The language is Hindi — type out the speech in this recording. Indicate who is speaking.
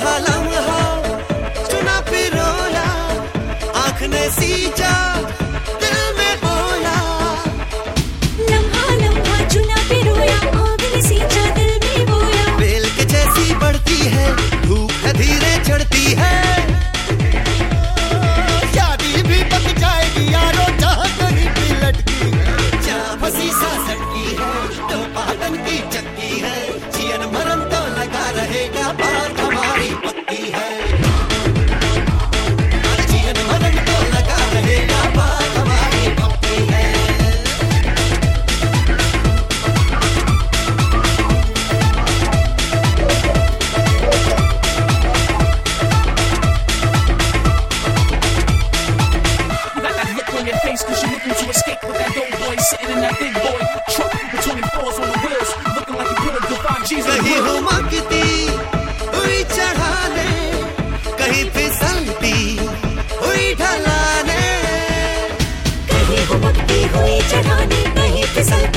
Speaker 1: लम्हा लम्हा चुना पिरोया, आँख ने सींचा दिल में बोला।
Speaker 2: लम्हा लम्हा चुना पिरोया, आँख ने सींचा दिल में बोया।
Speaker 1: बेल के जैसी बढ़ती है धूप है धीरे चढ़ती है, शादी भी पक जाएगी यारो जहाँ कहीं भी लटकी है। जहाँ फंसी सा सटकी है तो पागल की चक्की है, जीवन मरण तो लगा रहेगा बात हमारी पक्की है। जीवन मरण तो लगा रहेगा बात हमारी पक्की है।
Speaker 3: Cause you're looking to escape with that dope boy sitting in that big boy truck with 24s on the wheels, looking like you put a divine Jesus.
Speaker 1: कहीं हो मकती हुई चढ़ाने, कहीं फिसलती हुई ढलाने,
Speaker 2: कहीं हो मकती हुई चढ़ाने, कहीं फिसलती